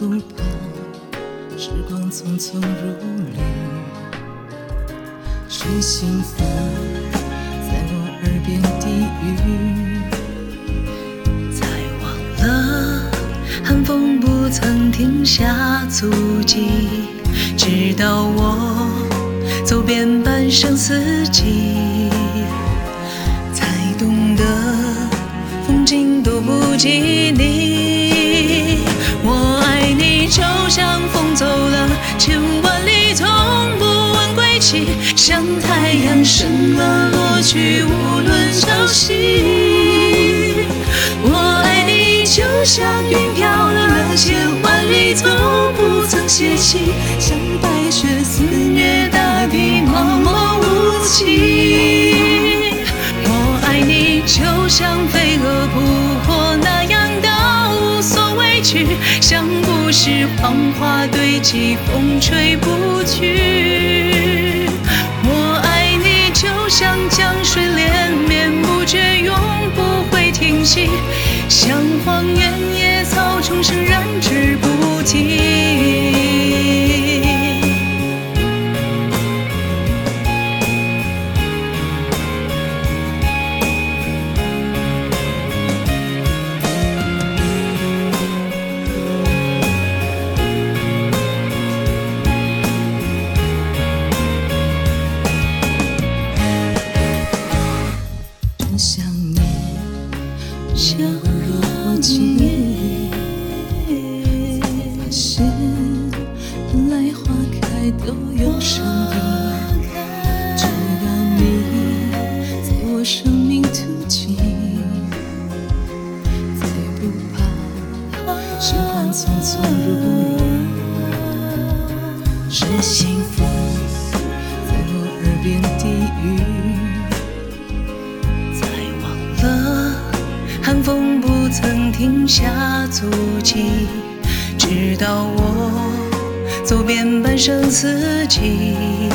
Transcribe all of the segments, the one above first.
不怕时光匆匆如旅，是幸福在我耳边低语， 才忘了寒风不曾停下足迹，直到我走遍半生四季，才懂得风景都不及你。我爱你，就像风走了千万里，从不问归期，像太阳升了落去，无论朝夕。我爱你，就像云飘了千万里，从不曾歇息，像白雪肆虐大地，茫茫无期。我爱你，就像飞蛾扑火那样的无所畏惧，像不是黄花堆积，风吹不去。我爱你，就像江水连绵不绝，永不会停息，像荒原野草重生，燃之不尽。 真想你，像若情意，才发现原来花开都有生命，只要你在我生命途径，再不怕时光匆匆如旅，是幸福在我耳边低语。 寒风不曾停下足迹，直到我走遍半生四季，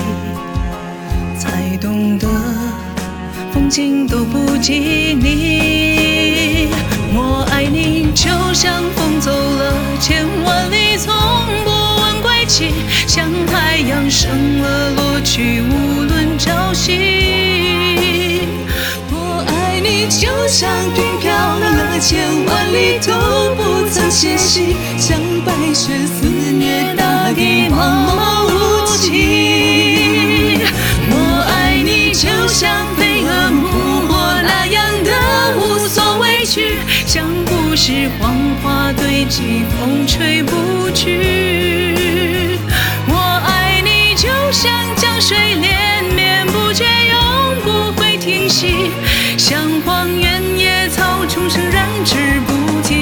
才懂得风景都不及你。我爱你，就像风走了千万里，从不问归期，像太阳升了落去，无论朝夕。我爱你，就像云飘了千万里，都不曾歇息，像白雪肆虐大地，茫茫无期。我爱你，就像飞蛾扑火那样的无所畏惧，像不是黄花堆积，风吹不去。我爱你，就像江水连绵不绝，永不会停息，像荒原野草重生，燃之不尽。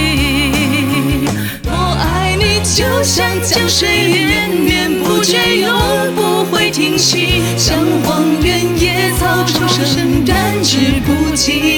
我爱你，就像江水连绵不绝，永不会停息，像荒原野草重生，燃之不尽。